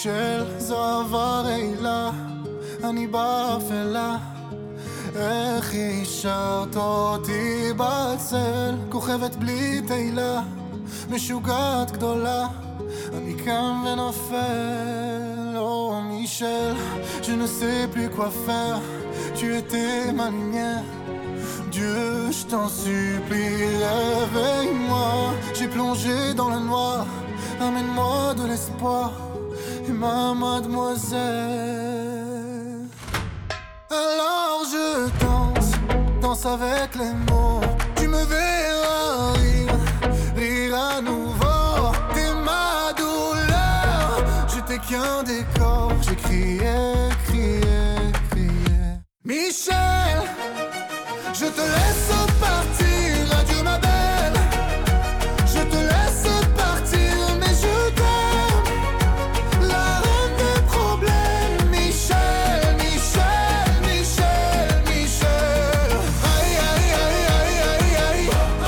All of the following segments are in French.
מישל, זו עבר רעילה, אני באפלה. איך השארת אותי בצל, כוכבת בלי תהילה, משוגעת גדולה, אני קם ונופל. Oh Michel, je ne sais plus quoi faire, tu étais ma lumière. Dieu, je t'en supplie, réveille-moi. J'ai plongé dans le noir, amène-moi de l'espoir, et ma mademoiselle. Alors je danse, danse avec les mots. Tu me verras rire, rire à nouveau. T'es ma douleur, j'étais qu'un décor. J'ai crié, crié, crié. Michel, je te laisse partir, adieu ma belle. Je te laisse partir, mais je t'aime. La reine des problèmes, Michel, Michel, Michel, Michel. Aïe, aïe, aïe, aïe, aïe, aïe.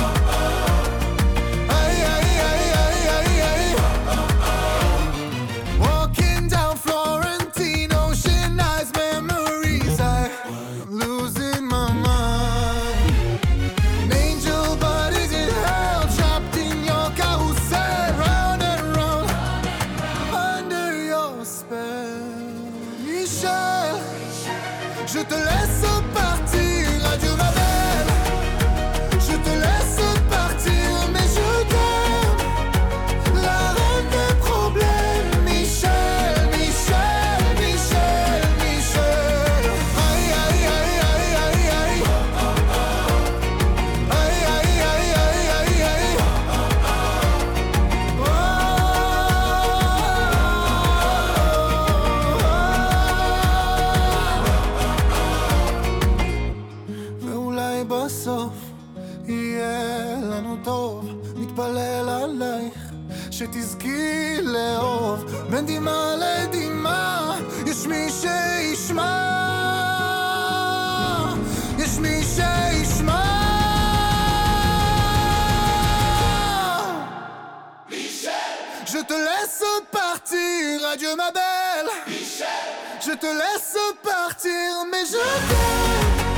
Aïe, aïe, aïe, aïe, aïe, aïe. Walking down Florentine, ocean eyes, memories. I'm losing my mind. An angel, but is it hell? Trapped in your carousel, round and round, under your spell. Michel, je te laisse partir, adieu ma belle. Je te laisse partir, mais je t'aime. La reine des problèmes, Michel, Michel, Michel, Michel. Aïe, aïe, aïe, aïe, aïe, aïe. Aïe, aïe, aïe, aïe, aïe, aïe. ואולי בסוף יהיה לנו טוב, נתפלל עלייך שתזכי לאהוב. בין דמעה לדמעה יש מי שישמע, יש מי שישמע. Je te laisse partir, adieu ma belle. Je te laisse partir, mais je t'aime.